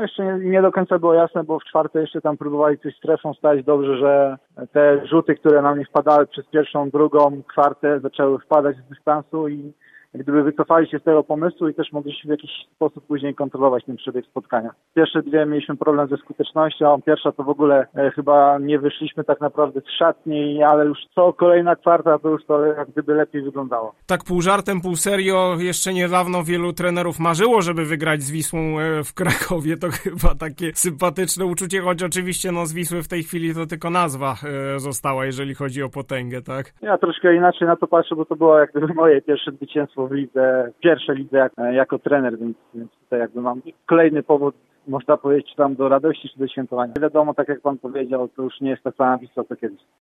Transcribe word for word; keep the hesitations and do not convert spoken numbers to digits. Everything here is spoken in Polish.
jeszcze nie, nie do końca było jasne, bo w czwartej jeszcze tam próbowali coś strefą stać. Dobrze, że te rzuty, które nam nie wpadały przez pierwszą, drugą kwartę, zaczęły wpadać z dystansu i gdyby wycofali się z tego pomysłu i też mogliśmy w jakiś sposób później kontrolować ten przebieg spotkania. Pierwsze dwie mieliśmy problem ze skutecznością, pierwsza to w ogóle e, chyba nie wyszliśmy tak naprawdę z szatni, ale już co kolejna kwarta to już to jak gdyby lepiej wyglądało. Tak pół żartem, pół serio, jeszcze niedawno wielu trenerów marzyło, żeby wygrać z Wisłą w Krakowie. To chyba takie sympatyczne uczucie, choć oczywiście no z Wisły w tej chwili to tylko nazwa e, została, jeżeli chodzi o potęgę, tak? Ja troszkę inaczej na to patrzę, bo to było jak gdyby moje pierwsze zwycięstwo w lidze, w pierwszej lidze jak, jako trener, więc, więc tutaj jakby mam kolejny powód, można powiedzieć, czy tam do radości, czy do świętowania. Wiadomo, tak jak pan powiedział, to już nie jest ta sama Wisła co kiedyś.